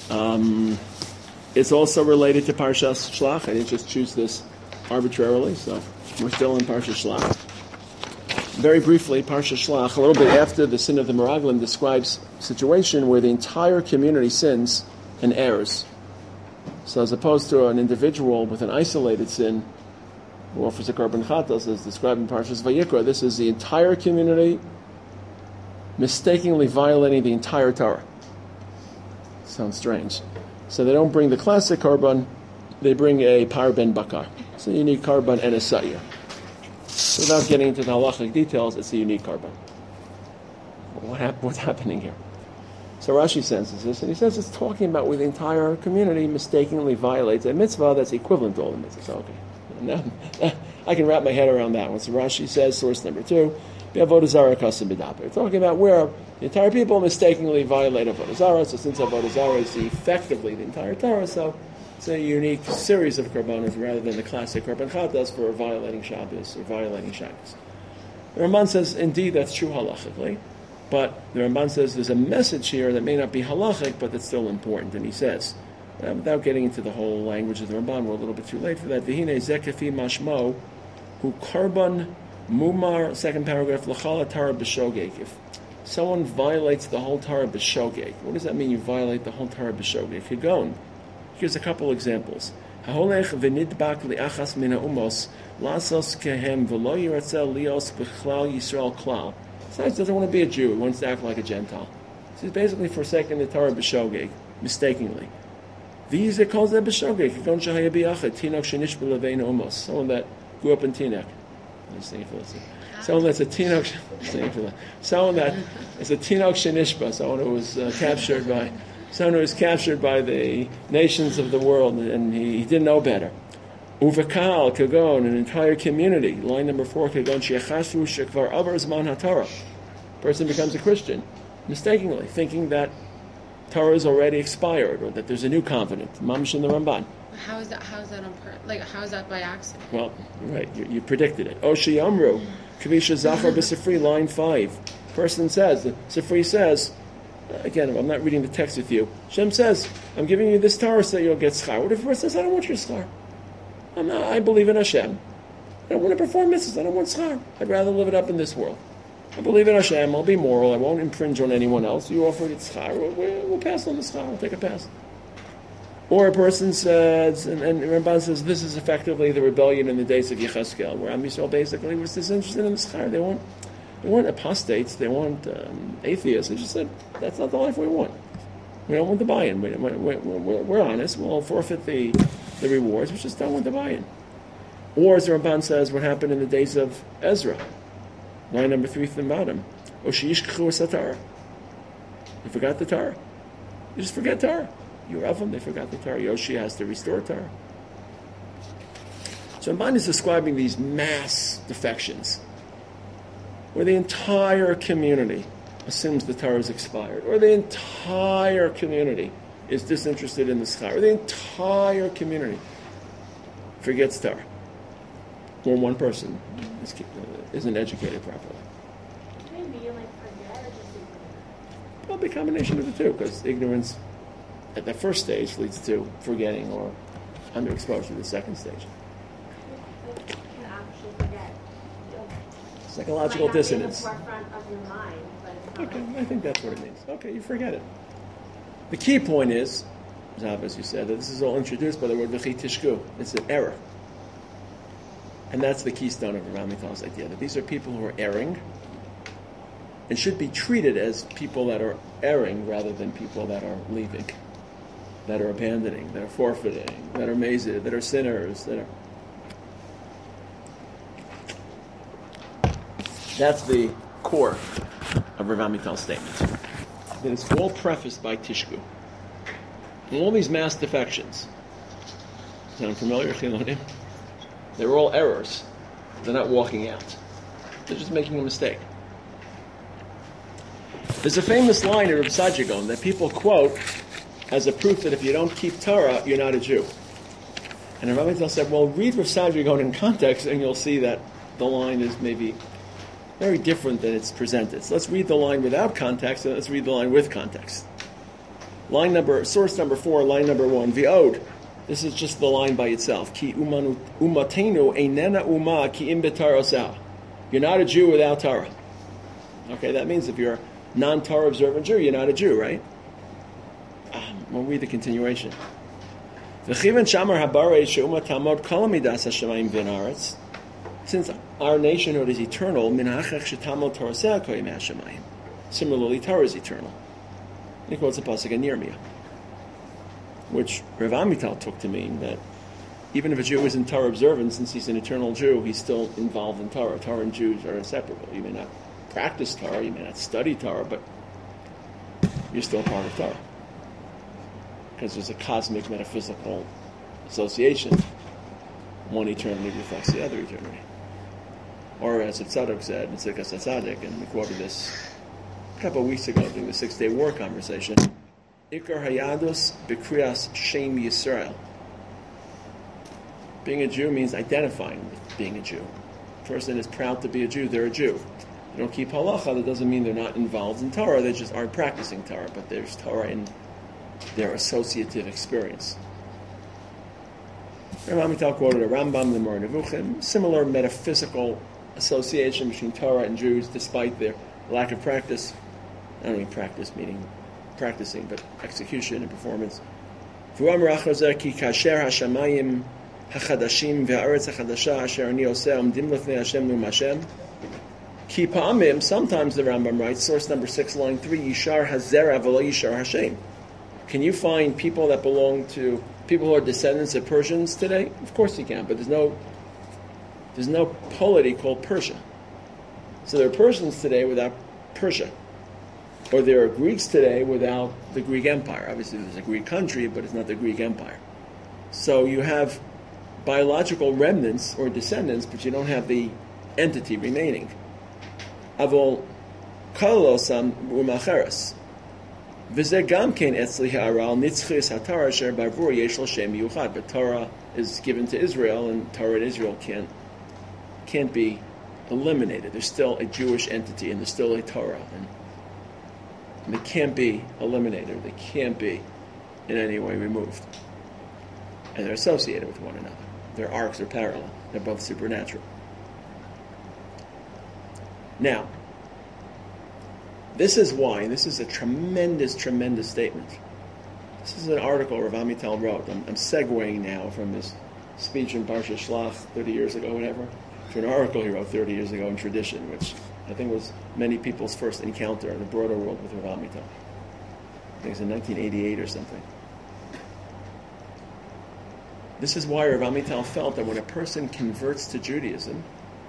It's also related to Parshas Shlach. I didn't just choose this arbitrarily, so we're still in Parshas Shlach. Very briefly, Parshas Shlach, a little bit after the sin of the Meraglim, describes a situation where the entire community sins and errs. So as opposed to an individual with an isolated sin who offers a korban chatas, as described in Parshas Vayikra, this is the entire community mistakenly violating the entire Torah. Sounds strange. So they don't bring the classic korban, they bring a par ben bakar. It's a unique korban and a sa'ir. So without getting into the halachic details, it's a unique korban. What's happening here? So Rashi senses this, and he says it's talking about where the entire community mistakenly violates a mitzvah that's equivalent to all the mitzvahs. Okay. Now, I can wrap my head around that one. So Rashi says, source number 2, Avodah Zarah Kasem B'daper. We're talking about where the entire people mistakenly violate Avodah Zarah. So since Avodah Zarah is effectively the entire Torah, so it's a unique series of korbanos rather than the classic korban chatas for violating Shabbos or violating Shabbos. The Ramban says, indeed, that's true halachically, but the Ramban says there's a message here that may not be halachic, but that's still important. And he says, without getting into the whole language of the Ramban, we're a little bit too late for that. V'hine zekefi mashmo hu korban mumar, second paragraph, l'chala Torah b'shogeg. If someone violates the whole Torah b'shogeg, what does that mean, you violate the whole Torah b'shogeg? Higon. Here's a couple examples. Haholech v'nidbak li'achas min ha'umos lasos kehem v'lo yiratzeh lios b'chlal Yisrael klal. He doesn't want to be a Jew, he wants to act like a Gentile. So he's basically forsaking the Torah b'shogeg, mistakenly. These are called b'shogeg. Higon shahaya b'yachad, tinok shenish b'levein umos. Someone that grew up in Tinok. Someone that's a Tinok, someone that is a Tinok Shenishba, someone who was captured by the nations of the world, and he didn't know better. Uvekal kagon, an entire community. Line number 4, kagon shechasu shekvar avar zman haTorah. Person becomes a Christian mistakenly, thinking that Torah is already expired or that there's a new covenant. Mamish in the Ramban. How is that how is that by accident? Well, right, you predicted it. Oshi Amru, Kavisha Zachar B'Sifri, line 5. Person says, the Sifri says, again, I'm not reading the text with you. Shem says, I'm giving you this Torah so you'll get schar. What if a person says, I don't want your schar? I believe in Hashem. I don't want to perform mitzvahs. I don't want schar. I'd rather live it up in this world. I believe in Hashem. I'll be moral. I won't infringe on anyone else. You offer it schar. We'll pass on the schar. We'll take a pass. Or a person says, and Ramban says, this is effectively the rebellion in the days of Yechezkel, where Am Yisrael basically was disinterested in the schar. They weren't apostates, they weren't atheists. They just said, that's not the life we want. We don't want the buy-in. We're honest. We'll forfeit the rewards. We just don't want the buy-in. Or, as the Ramban says, what happened in the days of Ezra. Line number 3 from the bottom. Oshiyishkchu Satara. You forgot the Torah. You just forget Torah. You of them, they forgot the Torah. Yoshi has to restore Torah. So Ramban is describing these mass defections, where the entire community assumes the Torah is expired, or the entire community is disinterested in the schar, or the entire community forgets Torah, or one person isn't educated properly. Maybe you forget or just ignore? Well, the combination of the two, because ignorance at the first stage leads to forgetting or underexposure to the second stage. You can actually forget. Psychological dissonance. It might not be in the forefront of your mind, but it's not. Okay, I think that's what it means. Okay, you forget it. The key point is, as you said, that this is all introduced by the word v'chi tishku. It's an error. And that's the keystone of Rav Amital's idea, that these are people who are erring and should be treated as people that are erring rather than people that are leaving, that are abandoning, that are forfeiting, that are mazid, that are sinners, that are... That's the core of Rav Amital's statement. That it's all prefaced by Tishku. And all these mass defections, sound familiar, Chilonim? They're all errors. They're not walking out. They're just making a mistake. There's a famous line in Reb Sajigon that people quote as a proof that if you don't keep Torah, you're not a Jew. And Rav Amital said, well, read Reb Sajigon in context and you'll see that the line is maybe very different than it's presented. So let's read the line without context and let's read the line with context. Source number 4, line number 1. V'od. This is just the line by itself. Ki umatenu einena uma ki im betarosah. You're not a Jew without Torah. Okay, that means if you're a non-Torah observant Jew, you're not a Jew, right? We'll read the continuation. Since our nationhood is eternal, similarly, Torah is eternal. He quotes a pasuk in Yirmiyah, which Rav Amital took to mean that even if a Jew isn't Torah observant, since he's an eternal Jew, he's still involved in Torah. Torah and Jews are inseparable. You may not practice Torah, you may not study Torah, but you're still part of Torah. Because there's a cosmic metaphysical association. One eternity reflects the other eternity. Or as Tzadok said, it's like a Tzaddik, and we quoted this a couple of weeks ago during the 6-Day War conversation. Ikar Hayadus B'Kriyas Shem Yisrael. Being a Jew means identifying with being a Jew. A person is proud to be a Jew, they're a Jew. They don't keep halacha, that doesn't mean they're not involved in Torah, they just aren't practicing Torah, but there's Torah in their associative experience. Rav Amital quoted a Rambam, the Moreh Nevuchim, similar metaphysical association between Torah and Jews despite their lack of practice. I don't mean practice meaning practicing, but execution and performance. V'amar achazeh ki kasher hashamayim hachadashim ve'aretz hachadasha asher ani oseh omdim lefnei Hashem num Hashem. Ki pa'amim, sometimes the Rambam writes, source number 6, line 3, Yishar hazera v'lo Yishar Hashem. Can you find people that belong to people who are descendants of Persians today? Of course you can, but there's no polity called Persia. So there are Persians today without Persia. Or there are Greeks today without the Greek Empire. Obviously there's a Greek country, but it's not the Greek Empire. So you have biological remnants or descendants, but you don't have the entity remaining. Avol kalosam umacheres. But Torah is given to Israel, and Torah in Israel can't be eliminated. There's still a Jewish entity, and there's still a Torah, and they can't be eliminated. They can't be in any way removed, and they're associated with one another. Their arcs are parallel. They're both supernatural. Now, this is why, and this is a tremendous, tremendous statement. This is an article Rav Amital wrote. I'm segueing now from his speech in Parsha Shlach 30 years ago, whatever, to an article he wrote 30 years ago in Tradition, which I think was many people's first encounter in the broader world with Rav Amital. I think it was in 1988 or something. This is why Rav Amital felt that when a person converts to Judaism,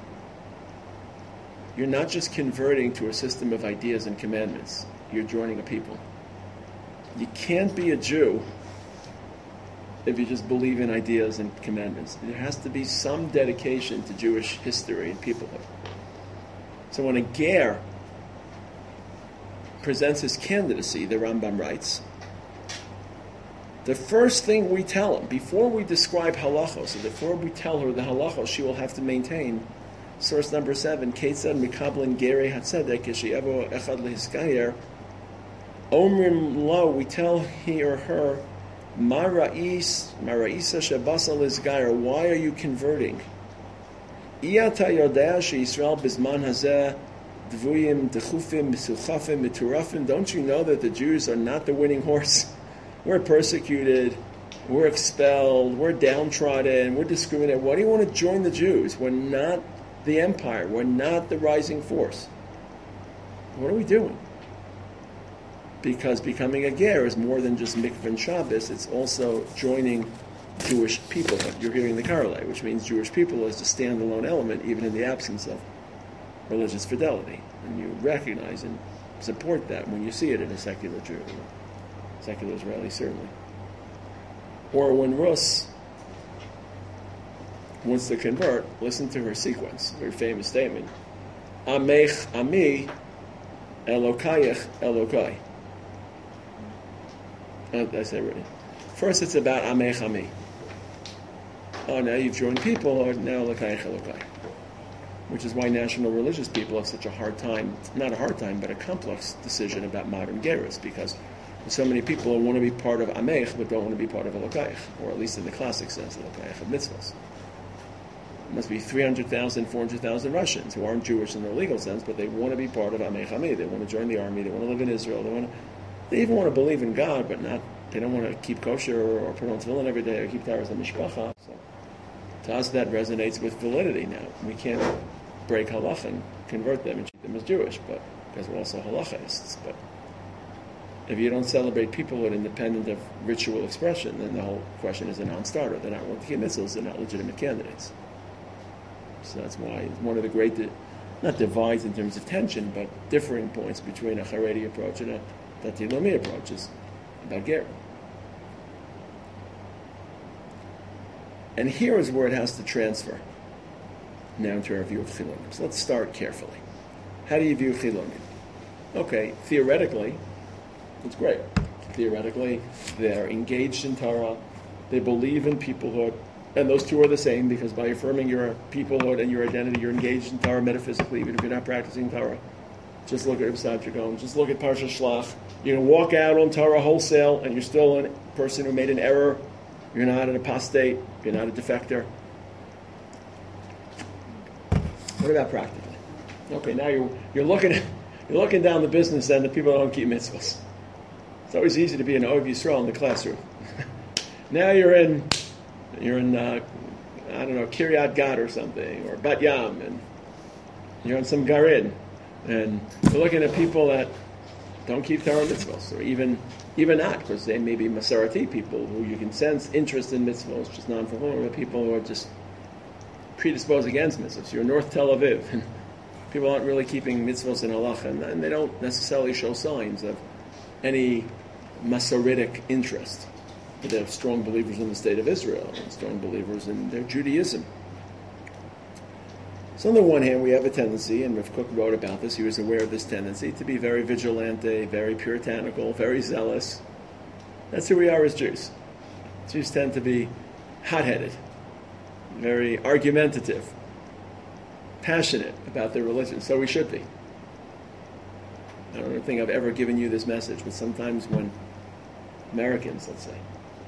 you're not just converting to a system of ideas and commandments. You're joining a people. You can't be a Jew if you just believe in ideas and commandments. There has to be some dedication to Jewish history and peoplehood. So when a ger presents his candidacy, the Rambam writes, the first thing we tell him, before we describe halachos, and before we tell her the halachos, she will have to maintain. Source number 7, Ketzad Mikablan Gere Hatzedek Yeshiavo Echad Lehiskayer. Omrim Lo, we tell he or her, Mara'isa Shabasa Lizgayer, why are you converting? Iyata Yodea Yisrael Bisman Hazeh Dvuyim Dechufim Misuchafim Miturafim. Don't you know that the Jews are not the winning horse? We're persecuted, we're expelled, we're downtrodden, we're discriminated. Why do you want to join the Jews? We're not the empire. We're not the rising force. What are we doing? Because becoming a ger is more than just mikvah and Shabbos. It's also joining Jewish people. You're hearing the Karalei, which means Jewish people is a standalone element, even in the absence of religious fidelity. And you recognize and support that when you see it in a secular Jew, secular Israeli certainly. Or when Rus wants to convert, listen to her sequence, her famous statement. Amech ami, Elokayech Elokai. I said already. First it's about Amech ami. Oh, now you've joined people, or now Elokayech Elokai. Which is why national religious people have such a hard time, not a hard time, but a complex decision about modern gerus, because So many people want to be part of Amech, but don't want to be part of Elokayich, or at least in the classic sense, Elokayich of mitzvahs. There must be 300,000, 400,000 Russians who aren't Jewish in their legal sense, but they want to be part of Amech Ami. They want to join the army. They want to live in Israel. They even want to believe in God, but not. They don't want to keep kosher or put on tefillin every day or keep Taras HaMishpacha. So to us, that resonates with validity now. We can't break halacha and convert them and treat them as Jewish, but because we're also halachaists. But if you don't celebrate peoplehood independent of ritual expression, then the whole question is a non-starter. They're not worthy of mitzvahs. They're not legitimate candidates. So that's why it's one of the great, not divides in terms of tension, but differing points between a Haredi approach and a Dati Lomi approach is about Ger. And here is where it has to transfer now to our view of Chilunim. So let's start carefully. How do you view Chilunim? Okay, theoretically, it's great. Theoretically, they're engaged in Torah, they believe in peoplehood, and those two are the same because by affirming your peoplehood and your identity, you're engaged in Torah metaphysically, even if you're not practicing Torah. Just look at Ibsad Dragon, just look at Parsha Shlach. You can walk out on Torah wholesale and you're still a person who made an error. You're not an apostate, you're not a defector. What about practically? Okay, now you're looking down the business end that people don't keep mitzvahs. It's always easy to be an Ohev Yisrael in the classroom. Now you're in I don't know, Kiryat Gat or something, or Bat Yam, and you're on some Garin, and you're looking at people that don't keep Torah mitzvahs, or even not, because they may be Masarati people who you can sense interest in mitzvahs, just non-formal people who are just predisposed against mitzvahs. You're in North Tel Aviv, and people aren't really keeping mitzvahs in halacha, and they don't necessarily show signs of any Masoritic interest. But they're strong believers in the state of Israel and strong believers in their Judaism. So on the one hand, we have a tendency, and Rav Kook wrote about this, he was aware of this tendency, to be very vigilante, very puritanical, very zealous. That's who we are as Jews. Jews tend to be hot-headed, very argumentative, passionate about their religion, so we should be. I don't think I've ever given you this message, but sometimes when Americans, let's say,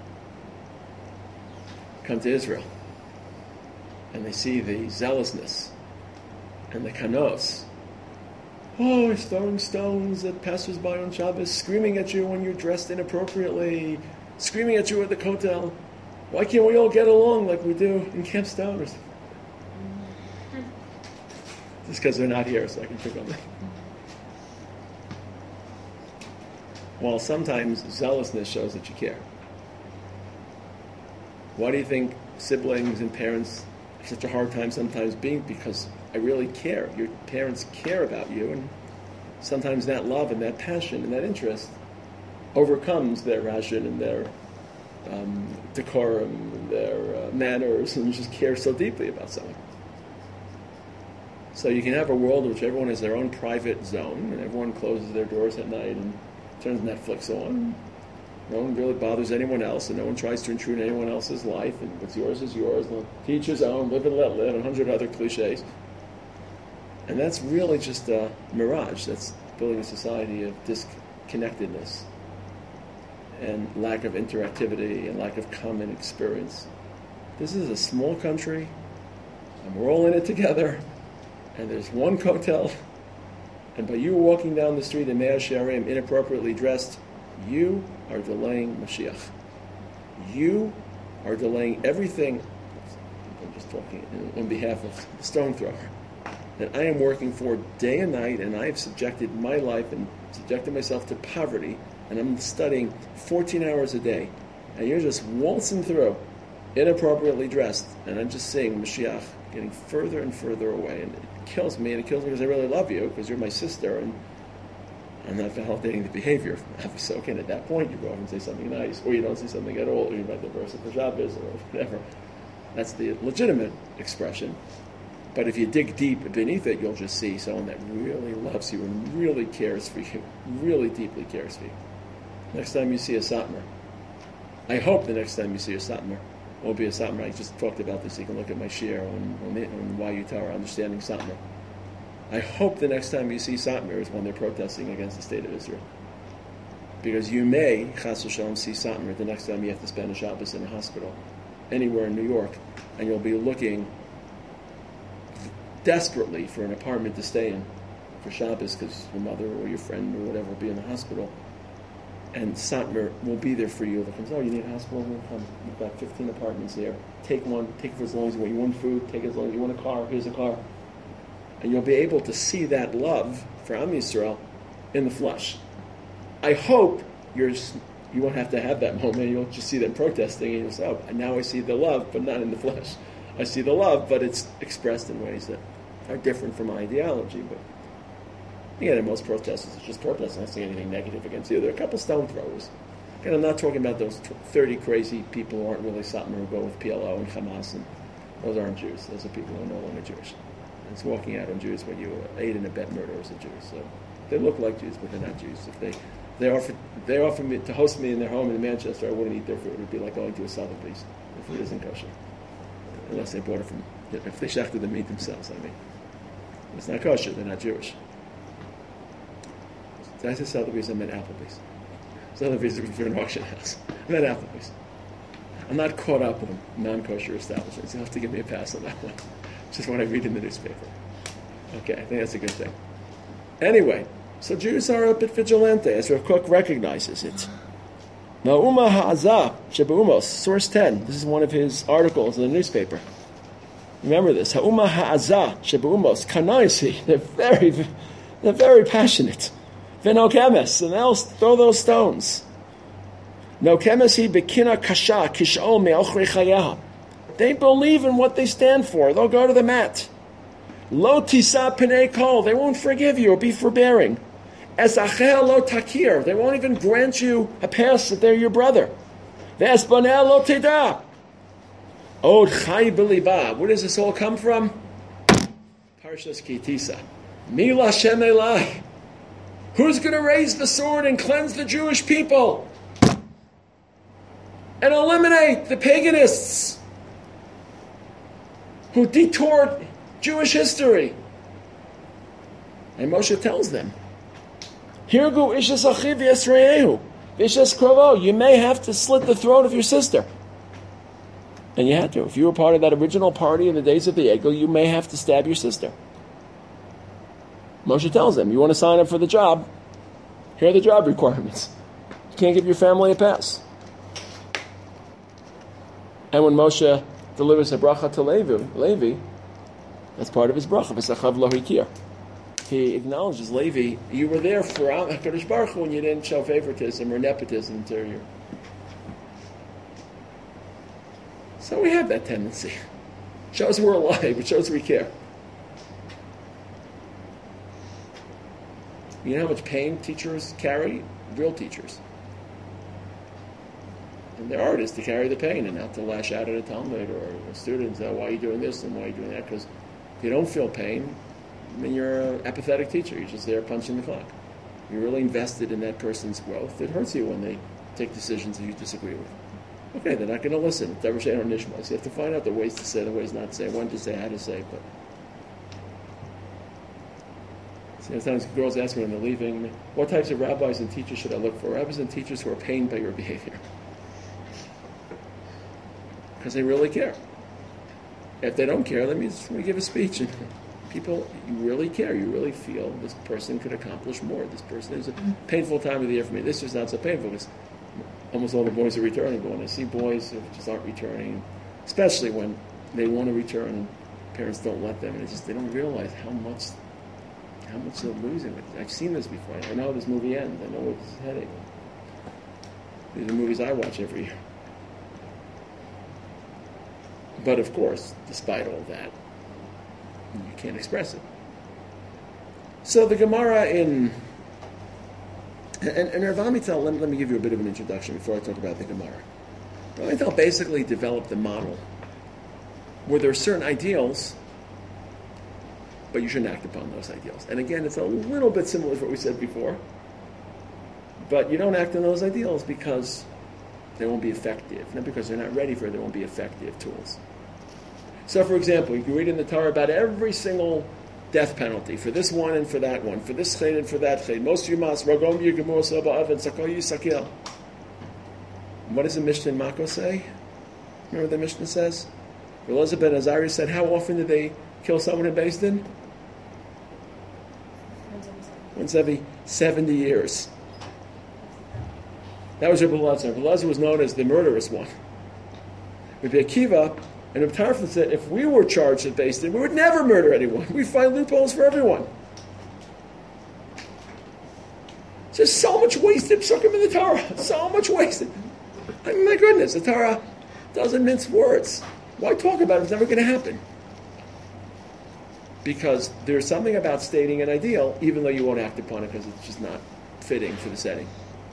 come to Israel and they see the zealousness and the kanos, throwing stones at passers-by on Shabbos, screaming at you when you're dressed inappropriately, screaming at you at the kotel. Why can't we all get along like we do in Camp Stone? Just because they're not here, so I can pick on them. While sometimes zealousness shows that you care. Why do you think siblings and parents have such a hard time sometimes being? Because I really care. Your parents care about you, and sometimes that love and that passion and that interest overcomes their ration and their decorum and their manners, and just care so deeply about something. So you can have a world in which everyone has their own private zone, and everyone closes their doors at night and turns Netflix on. No one really bothers anyone else, and no one tries to intrude in anyone else's life, and what's yours is yours. To each his own, live and let live, and 100 other cliches. And that's really just a mirage. That's building a society of disconnectedness and lack of interactivity and lack of common experience. This is a small country, and we're all in it together, and there's one kotel, and by you walking down the street in Mea Shearim inappropriately dressed, you are delaying Mashiach. You are delaying everything. I'm just talking on behalf of the stone thrower. That I am working for day and night, and I have subjected my life and subjected myself to poverty, and I'm studying 14 hours a day, and you're just waltzing through, inappropriately dressed, and I'm just seeing Mashiach getting further and further away, and it kills me, and it kills me because I really love you, because you're my sister, and I'm not validating the behavior. Obviously, okay, at that point, you go over and say something nice, or you don't say something at all, or you write the verse of the Shabbos, or whatever. That's the legitimate expression. But if you dig deep beneath it, you'll just see someone that really loves you and really cares for you, really deeply cares for you. Next time you see a Satmar, I hope the next time you see a Satmar will be a Satmar. I just talked about this. You can look at my share on YU Tower, Understanding Satmar. I hope the next time you see Satmar is when they're protesting against the state of Israel. Because you may, chas v'shalom, see Satmar the next time you have to spend a Shabbos in a hospital, anywhere in New York, and you'll be looking desperately for an apartment to stay in for Shabbos because your mother or your friend or whatever will be in the hospital. And Satmar will be there for you. They'll come, oh, you need a hospital? We'll come. You've got 15 apartments there. Take one. Take it for as long as you want. You want food? Take it as long as you want a car. Here's a car. And you'll be able to see that love for Am Yisrael in the flesh. I hope you won't have to have that moment. You'll just see them protesting, and you'll say, oh, and now I see the love, but not in the flesh. I see the love, but it's expressed in ways that are different from my ideology. But again, most protesters are just protesting. I don't see anything negative against you. There are a couple stone throwers. Again, I'm not talking about those 30 crazy people who aren't really Satmar, who go with PLO and Hamas, and those aren't Jews. Those are people who are no longer Jewish. And it's walking out on Jews when you aid and abet murder as a Jew. So they look like Jews, but they're not Jews. If they offered me to host me in their home in Manchester, I wouldn't eat their food. It would be like going to a Sotheby's. The food isn't kosher. Unless they bought it from, if they shechted the meat themselves, I mean. It's not kosher, they're not Jewish. Did I say Sotheby's? I meant Applebee's. Sotheby's is an auction house. I meant Applebee's. I'm not caught up with non-kosher establishments. You'll have to give me a pass on that one. Just what I read in the newspaper. Okay, I think that's a good thing. Anyway, so Jews are a bit vigilante, as Rav Kook recognizes it. Na'uma ha'azah shebe'umos, source 10. This is one of his articles in the newspaper. Remember this. Ha'uma ha'azah shebe'umos, kanaisi. They're very passionate. V'nokemes, and they'll throw those stones. Nokemes hi bekina kasha kish'ol me'ochri chayeha. They believe in what they stand for. They'll go to the mat. Lo tisa p'nei kol. They won't forgive you or be forbearing. Es achel lo takir. They won't even grant you a pass that they're your brother. Ve'es boneh lo teda. Od chai b'liba. Where does this all come from? Parshas Ki Tisa. Mi l'Hashem elai. Who's going to raise the sword and cleanse the Jewish people? And eliminate the paganists who detoured Jewish history. And Moshe tells them, Hirgu ishas achiv yisrayehu, v'ishas krovo. You may have to slit the throat of your sister. And you had to. If you were part of that original party in the days of the Egel, you may have to stab your sister. Moshe tells them, you want to sign up for the job, here are the job requirements. You can't give your family a pass. And when Moshe delivers a bracha to Levi, that's part of his bracha. V'sachav lo hikir. He acknowledges, Levi, you were there for HaKadosh Baruch Hu when you didn't show favoritism or nepotism to your... So we have that tendency. Shows we're alive, it shows we care. You know how much pain teachers carry? Real teachers. And they're artists to carry the pain and not to lash out at a Talmud or a student. Why are you doing this and why are you doing that? Because if you don't feel pain, then you're an apathetic teacher. You're just there punching the clock. You're really invested in that person's growth. It hurts you when they take decisions that you disagree with. Okay, they're not going to listen. Davar she'eino nishma. So you have to find out the ways to say, the ways not to say, when to say, how to say. But sometimes girls ask me when they're leaving, what types of rabbis and teachers should I look for? Rabbis and teachers who are pained by your behavior. Because they really care. If they don't care, that means we give a speech. And people, you really care. You really feel this person could accomplish more. This person is a painful time of the year for me. This is not so painful because almost all the boys are returning. But when I see boys who just aren't returning, especially when they want to return and parents don't let them, and they don't realize how much they're losing. I've seen this before. I know how this movie ends. I know it's heading. These are movies I watch every year. But of course, despite all that, you can't express it. So the Gemara in... And Rav Amital, let me give you a bit of an introduction before I talk about the Gemara. Rav Amital basically developed the model where there are certain ideals, but you shouldn't act upon those ideals. And again, it's a little bit similar to what we said before. But you don't act on those ideals because they won't be effective. Not because they're not ready for it, they won't be effective tools. So, for example, you can read in the Torah about every single death penalty for this one and for that one, for this ched and for that ched. Most of you mas ragom yigmur soba aven sakoyu sakil. What does the Mishnah in Mako say? Remember what the Mishnah says? Elizabeth Azari said, how often did they kill someone in Beis Din? Once every 70 years. That was Rebbe Elazar. Rebbe Elazar was known as the murderous one. Rabbi Akiva and Rebbe Tarfon said, if we were charged at Beis Din, we would never murder anyone. We'd find loopholes for everyone. There's so much wasted psukim in the Torah. So much wasted. I mean, my goodness, the Torah doesn't mince words. Why talk about it? It's never going to happen. Because there's something about stating an ideal, even though you won't act upon it because it's just not fitting for the setting.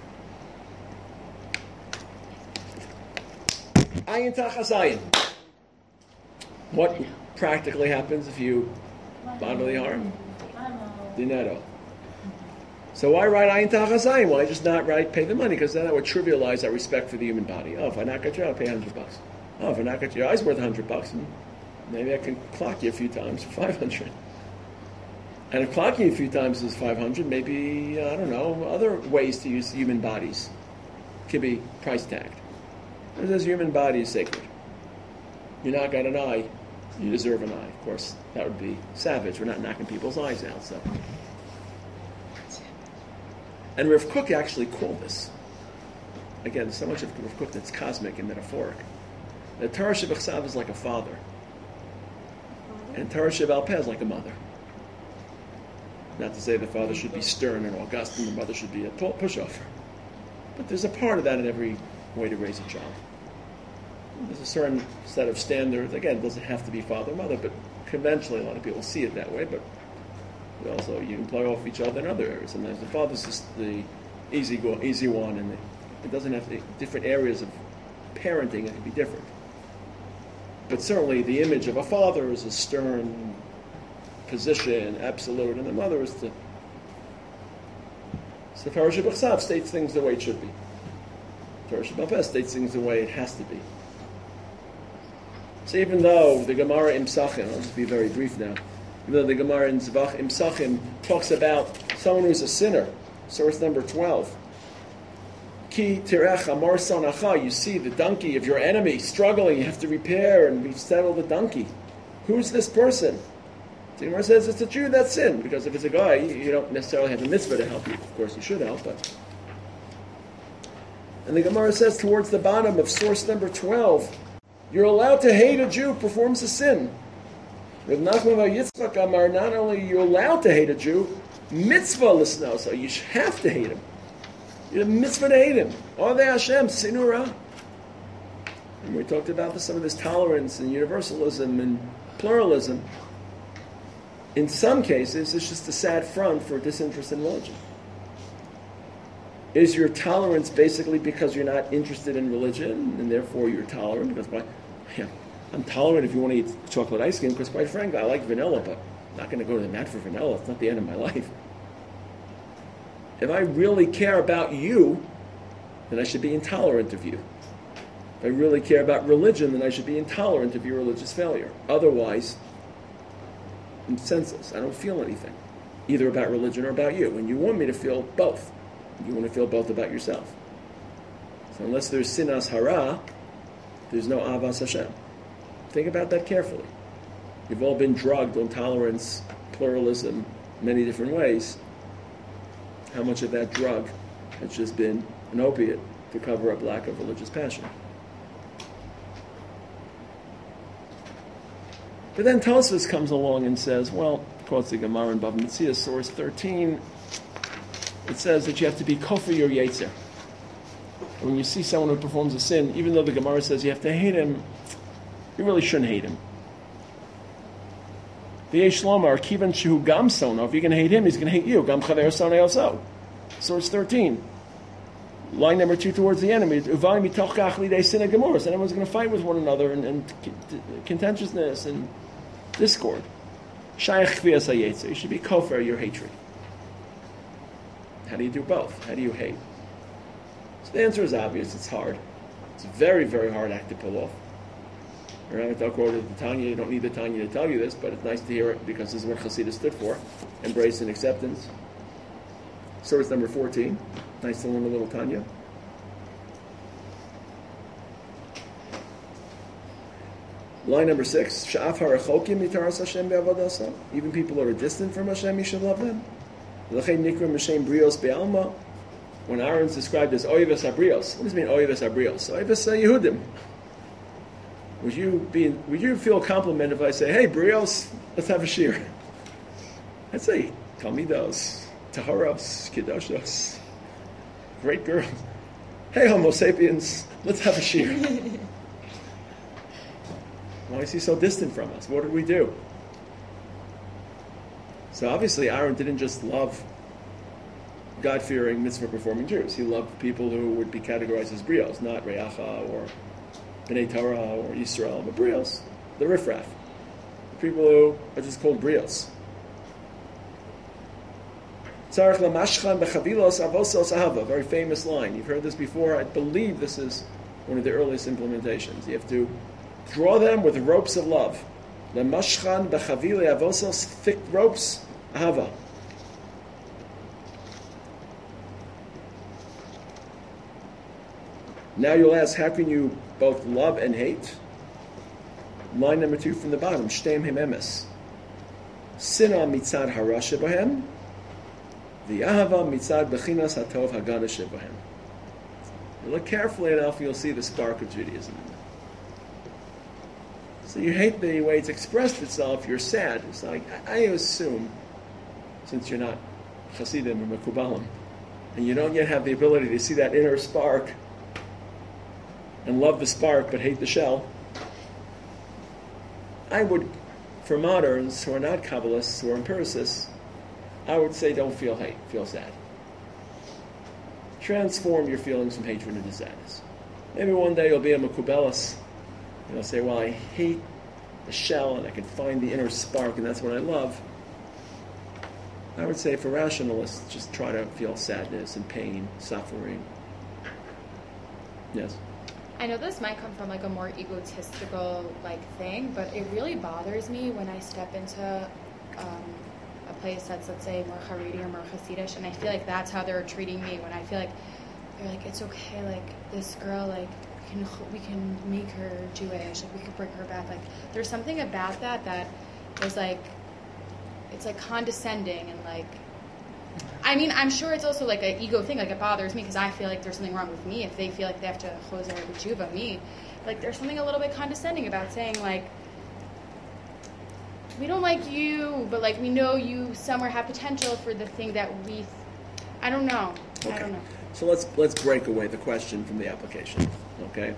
Ayin tachas ayin. What practically happens if you bodily harm? Dinero. So why write ayin tachas ayin? Why just not write pay the money? Because then that would trivialize our respect for the human body. Oh, if I knock at you, I'll pay $100. Oh, if I knock at your eye's worth $100, and maybe I can clock you a few times for $500. And if clocking you a few times is $500, maybe, I don't know, other ways to use human bodies could be price tagged. This human body is sacred. You knock out an eye, you deserve an eye. Of course, that would be savage. We're not knocking people's eyes out. So, and Rav Kook actually called this. Again, so much of Rav Kook that's cosmic and metaphoric. The Torah Shebechsav is like a father, and Torah Shebal Peh is like a mother. Not to say the father should be stern and august, and the mother should be a pushover. But there's a part of that in every way to raise a child. There's a certain set of standards. Again, it doesn't have to be father or mother, but conventionally a lot of people see it that way. But also you can play off each other in other areas. Sometimes the father's just the easy one, and it doesn't have to, different areas of parenting, it can be different. But certainly the image of a father is a stern position, absolute, and the mother is the... So Torah Shebechsav states things the way it should be. Torah Shebal Peh states things the way it has to be. So even though the Gemara in Psachim, I'll just be very brief now, even though the Gemara in Psachim talks about someone who's a sinner, source number 12, Ki tirech amor sanacha, you see the donkey of your enemy struggling, you have to repair and resettle the donkey. Who's this person? The Gemara says it's a Jew that sinned, because if it's a guy, you don't necessarily have a mitzvah to help you. Of course you should help, but... And the Gemara says towards the bottom of source number 12, you're allowed to hate a Jew who performs a sin. With Nachman bar Yitzchak Amar, not only are you allowed to hate a Jew, mitzvah lisno, so you have to hate him. You have a mitzvah to hate him. Odei Hashem, sinura. And we talked about some of this tolerance and universalism and pluralism. In some cases, it's just a sad front for disinterest in religion. Is your tolerance basically because you're not interested in religion, and therefore you're tolerant? Because I'm tolerant if you want to eat chocolate ice cream, because quite frankly, I like vanilla, but I'm not going to go to the mat for vanilla. It's not the end of my life. If I really care about you, then I should be intolerant of you. If I really care about religion, then I should be intolerant of your religious failure. Otherwise, I'm senseless. I don't feel anything, either about religion or about you. And you want me to feel both. You want to feel both about yourself. So unless there's sinas hara, there's no avas Hashem. Think about that carefully. You've all been drugged on tolerance, pluralism, many different ways. How much of that drug has just been an opiate to cover up lack of religious passion? But then Tosfos comes along and says, well, quotes the Gemara in Bava Metzia, source 13, it says that you have to be kofar your yetzer. When you see someone who performs a sin, even though the Gemara says you have to hate him, you really shouldn't hate him. V'yesh lomar kivan shehu gam sono. If you're going to hate him, he's going to hate you. Gam chaver sonei also. Source 13. Line number 2 towards the enemy. Uvai mitoch kach lidei sin gemuros. And everyone's going to fight with one another and contentiousness and discord. Shayach chviyas hayetzer. You should be kofar your hatred. How do you do both? How do you hate? So the answer is obvious. It's hard. It's a very, very hard act to pull off. Ramatel quoted the Tanya. You don't need the Tanya to tell you this, but it's nice to hear it because this is what Chassidus stood for: embrace and acceptance. Source number 14. Nice to learn a little Tanya. Line number 6. Sha'af harachokim mitaras Hashem be'avodasa. Even people who are distant from Hashem, you should love them. L'chein nikra m'shem brios be'alma. When Aaron's described as Oyves Abrios, what does it mean Oyves Abrios? Oyves Yehudim. Would you feel complimented if I say, hey, Brios, let's have a shir? I'd say, Talmidos, Taharos, Kedoshos, great girls. Hey, Homo sapiens, let's have a shir. Why is he so distant from us? What did we do? So obviously Aaron didn't just love God-fearing, mitzvah-performing Jews. He loved people who would be categorized as Brios, not Reacha or B'nai Torah or Yisrael, but Brios, the riffraff. People who are just called Brios. Tzarech lamashchan bechavilos avosos ahava, very famous line. You've heard this before. I believe this is one of the earliest implementations. You have to draw them with ropes of love. Lamashchan bechavile avosos, thick ropes, ahava. Now you'll ask, how can you both love and hate? Line number 2 from the bottom, Shteim Hem Emes. Sina mitzad hara shebahem, v'ahava mitzad bechinas hatov hagada shebahem. You look carefully enough, you'll see the spark of Judaism. So you hate the way it's expressed itself, you're sad. It's like, I assume, since you're not Hasidim or Mekubalim, and you don't yet have the ability to see that inner spark, and love the spark but hate the shell, I would, for moderns who are not Kabbalists, who are empiricists, I would say don't feel hate, feel sad. Transform your feelings from hatred into sadness. Maybe one day you'll be a Mekubelis, and you'll say, well, I hate the shell and I can find the inner spark and that's what I love. I would say for rationalists, just try to feel sadness and pain, suffering. Yes? I know this might come from like a more egotistical like thing, but it really bothers me when I step into a place that's, let's say, more Haredi or more Hasidish, and I feel like that's how they're treating me. When I feel like they're like, it's okay, like this girl, like we can make her Jewish, like we could bring her back. Like there's something about that is like, it's like condescending and like. I mean, I'm sure it's also like an ego thing. Like it bothers me because I feel like there's something wrong with me if they feel like they have to choser b'tshuva me. Like there's something a little bit condescending about saying like, we don't like you, but like we know you somewhere have potential for the thing that we. I don't know. Okay. I don't know. So let's break away the question from the application. Okay.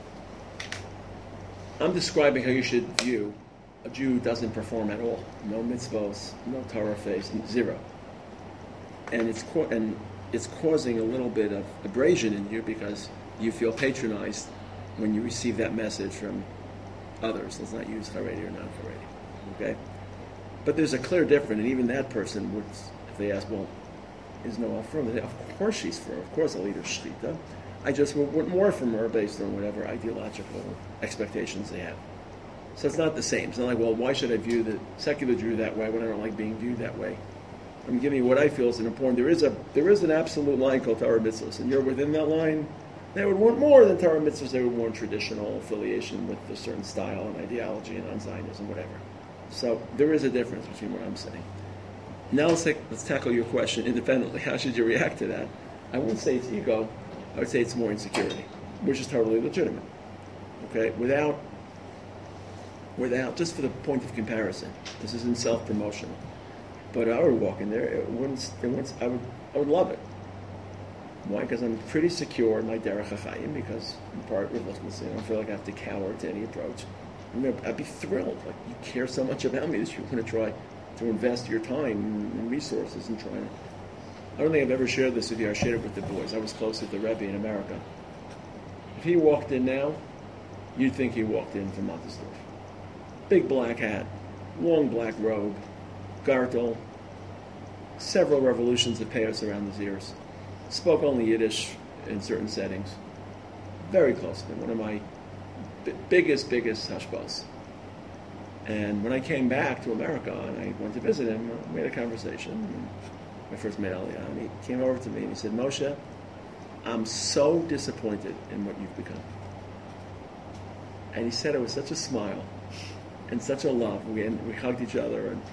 I'm describing how you should view a Jew who doesn't perform at all. No mitzvos, no Torah faith, zero. And it's causing a little bit of abrasion in you because you feel patronized when you receive that message from others. Let's not use Haredi or non-Haredi. Okay? But there's a clear difference, and even that person would, if they ask, well, is Noel firm? They say, of course she's firm. Of course I'll eat her shchita. I just want more from her based on whatever ideological expectations they have. So it's not the same. It's not like, well, why should I view the secular Jew that way when I don't like being viewed that way? I'm giving you what I feel is an important. There is an absolute line called Torah mitzvahs, and you're within that line. They would want more than Torah mitzvahs. They would want traditional affiliation with a certain style and ideology and on-Zionism, whatever. So there is a difference between where I'm sitting. Now let's tackle your question independently. How should you react to that? I wouldn't say it's ego. I would say it's more insecurity, which is totally legitimate. Okay, without just for the point of comparison. This isn't self-promotional. But I would walk in there. I would love it. Why? Because I'm pretty secure in my derech hachayim. Because I'm part of Muslims. I don't feel like I have to cower to any approach. I'd be thrilled. Like you care so much about me that you're going to try to invest your time and resources in trying. I don't think I've ever shared this with you. I shared it with the boys. I was close with the Rebbe in America. If he walked in now, you'd think he walked in from Montesdorf. Big black hat, long black robe, gartel, several revolutions of payos around his ears. Spoke only Yiddish in certain settings. Very close to him. One of my biggest hashbaz. And when I came back to America and I went to visit him, we had a conversation. And my first met Aliyah, and he came over to me and he said, Moshe, I'm so disappointed in what you've become. And he said it with such a smile and such a love. We hugged each other. And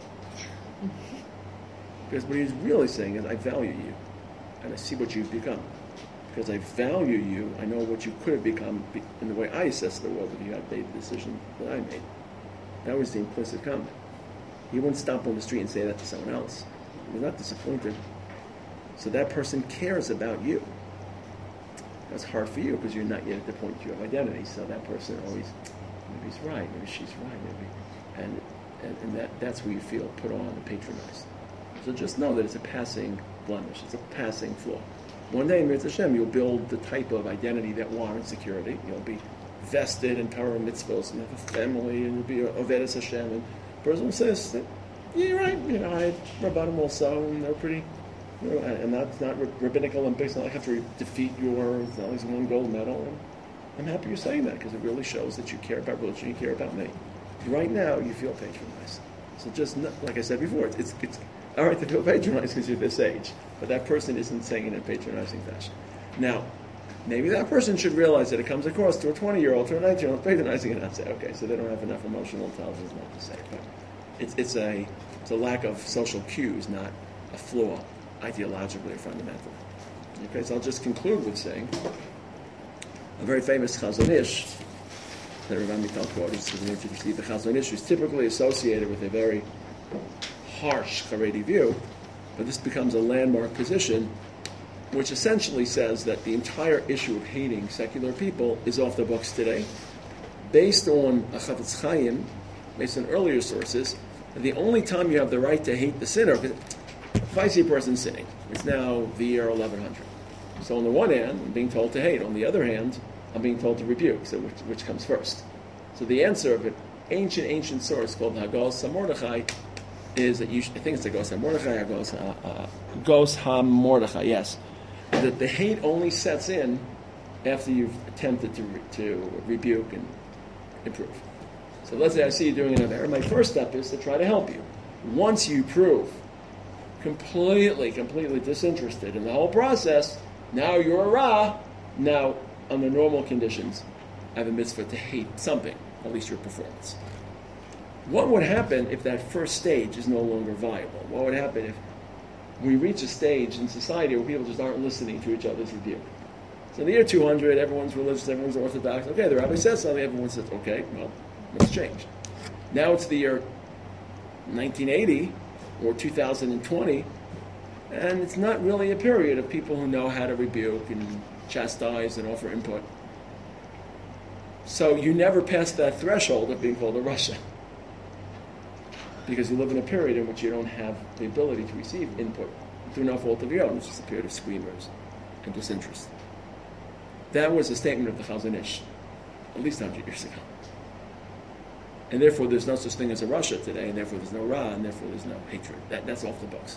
because what he's really saying is, I value you, and I see what you've become. Because I value you, I know what you could have become in the way I assess the world if you had made the decision that I made. That was the implicit comment. He wouldn't stop on the street and say that to someone else. He was not disappointed. So that person cares about you. That's hard for you because you're not yet at the point you have identity. So that person always, maybe he's right, maybe she's right, maybe, and that's where you feel put on and patronized. So just know that it's a passing blemish. It's a passing flaw. One day in Mitzvah Hashem, you'll build the type of identity that warrants security. You'll be vested in Torah mitzvahs and have a family, and you'll be Ovedas Hashem. And the person says, yeah, you're right. I had Rabbanim also, and they're pretty. And that's not rabbinic Olympics. It's not like I have to defeat yours. It's not like one gold medal. And I'm happy you're saying that because it really shows that you care about religion. You care about me. Right now, you feel patronized. So just like I said before, it's all right to feel patronized because you're this age, but that person isn't saying it in a patronizing fashion. Now, maybe that person should realize that it comes across to a 20-year-old, to a 19-year-old, patronizing, and not say, okay, so they don't have enough emotional intelligence not to say it. But it's a lack of social cues, not a flaw, ideologically or fundamentally. Okay, so I'll just conclude with saying a very famous Chazon Ish that Rav Amital quoted, the Chazon Ish is typically associated with a very harsh Haredi view, but this becomes a landmark position, which essentially says that the entire issue of hating secular people is off the books today, based on a Chafetz Chaim, based on earlier sources. The only time you have the right to hate the sinner, if I see a person sinning, it's now the year 1100. So on the one hand, I'm being told to hate. On the other hand, I'm being told to rebuke. So which comes first? So the answer of an ancient source called Hagos HaMordechai is that I think it's Hagos HaMordechai, Hagos HaMordechai, yes. That the hate only sets in after you've attempted to rebuke and improve. So let's say I see you doing an error. My first step is to try to help you. Once you prove completely disinterested in the whole process, now you're a Ra. Now, under normal conditions, I have a mitzvah to hate something, at least your performance. What would happen if that first stage is no longer viable? What would happen if we reach a stage in society where people just aren't listening to each other's rebuke? So in the year 200, everyone's religious, everyone's orthodox. Okay, the rabbi says something, everyone says, okay, well, let's change. Now it's the year 1980 or 2020, and it's not really a period of people who know how to rebuke and chastise and offer input. So you never pass that threshold of being called a Russia, because you live in a period in which you don't have the ability to receive input through no fault of your own. It's just a period of screamers and disinterest. That was a statement of the Chazon Ish, at least 100 years ago. And therefore there's no such thing as a Russia today, and therefore there's no Ra, and therefore there's no hatred. That's off the books.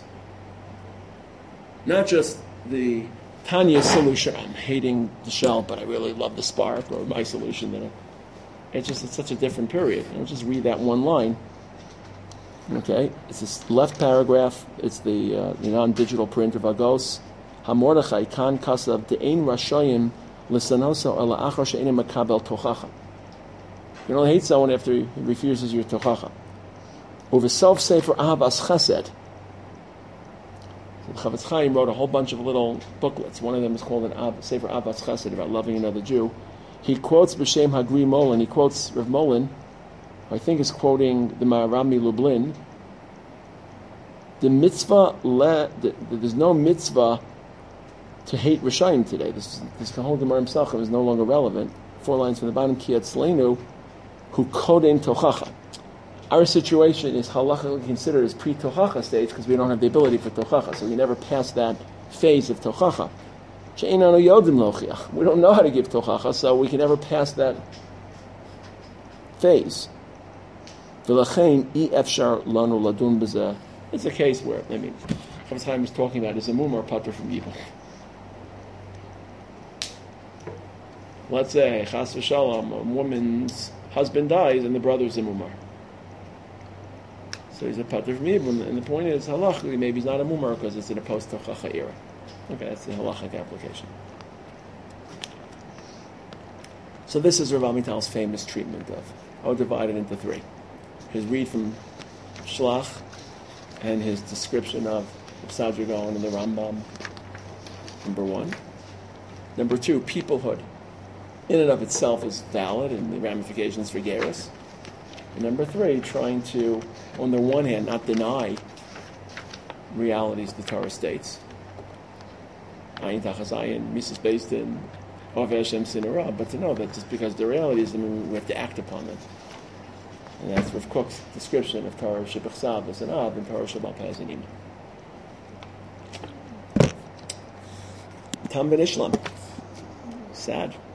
Not just the Tanya solution, I'm hating the shell, but I really love the spark, or my solution. It's such a different period. I'll just read that one line. Okay, it's this left paragraph. It's the non-digital print of Agos HaMordechai Kan Kasav De'ein Rashayim L'Sanoso Ala Achar She'enim Makabel Tochacha. You don't hate someone after he refuses your tochacha. Over self-sefer Ahavas Chesed. So the Chafetz Chaim wrote a whole bunch of little booklets. One of them is called an Sefer Ahavas Chesed, about loving another Jew. He quotes B'Shem Hagri Molin. He quotes Rav Molin, who I think is quoting the Maharami Lublin. The mitzvah, there's no mitzvah to hate Rishayim today. This whole Gemara Pesachim is no longer relevant. 4 lines from the bottom, Ki Atzleinu, who koden tochacha. Our situation is halachically considered as pre-tochacha stage because we don't have the ability for tochacha, so we never pass that phase of tochacha. She'einanu yodim lochiach. We don't know how to give tochacha, so we can never pass that phase. V'lachein efshar lanu ladun b'zeh. It's a case where, Chafetz Chaim was talking about is a mum or putter from evil. let's say, chas v'shalom, a woman's husband dies and the brother's a mumar. So he's a pater from Yibum, and the point is, halachically, maybe he's not a mumar because it's in a post-tochacha era. Okay, that's the halachic application. So this is Rav Amital's famous treatment of, divided into three. His read from Shlach and his description of Sadra Gaon and the Rambam, number one. Number two, peoplehood. In and of itself is valid and the ramifications for Geras. And number three, trying to, on the one hand, not deny realities the Torah states. Ayin Tachazayin, Mises based in Ov Hashem Sinara, but to know that just because the reality is, we have to act upon them. And that's Rav Kook's description of Torah Shebechsav as an Av and Torah Shebal Peh as an Imah. Tam ben Ishlam. Sad.